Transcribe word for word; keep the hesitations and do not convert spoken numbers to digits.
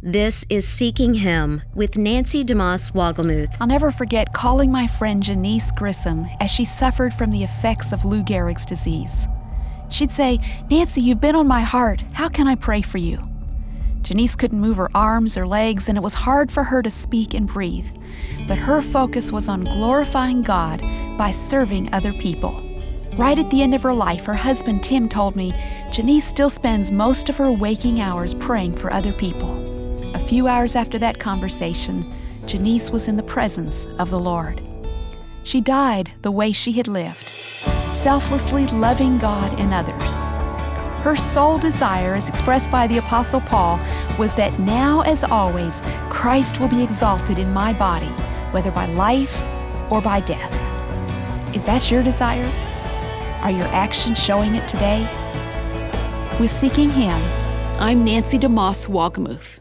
This is Seeking Him with Nancy DeMoss Wogelmuth. I'll never forget calling my friend Janice Grissom as she suffered from the effects of Lou Gehrig's disease. She'd say, "Nancy, you've been on my heart. How can I pray for you?" Janice couldn't move her arms or legs, and it was hard for her to speak and breathe. But her focus was on glorifying God by serving other people. Right at the end of her life, her husband Tim told me Janice still spends most of her waking hours praying for other people. A few hours after that conversation, Janice was in the presence of the Lord. She died the way she had lived, selflessly loving God and others. Her sole desire, as expressed by the Apostle Paul, was that now, as always, Christ will be exalted in my body, whether by life or by death. Is that your desire? Are your actions showing it today? With Seeking Him, I'm Nancy DeMoss Wogelmuth.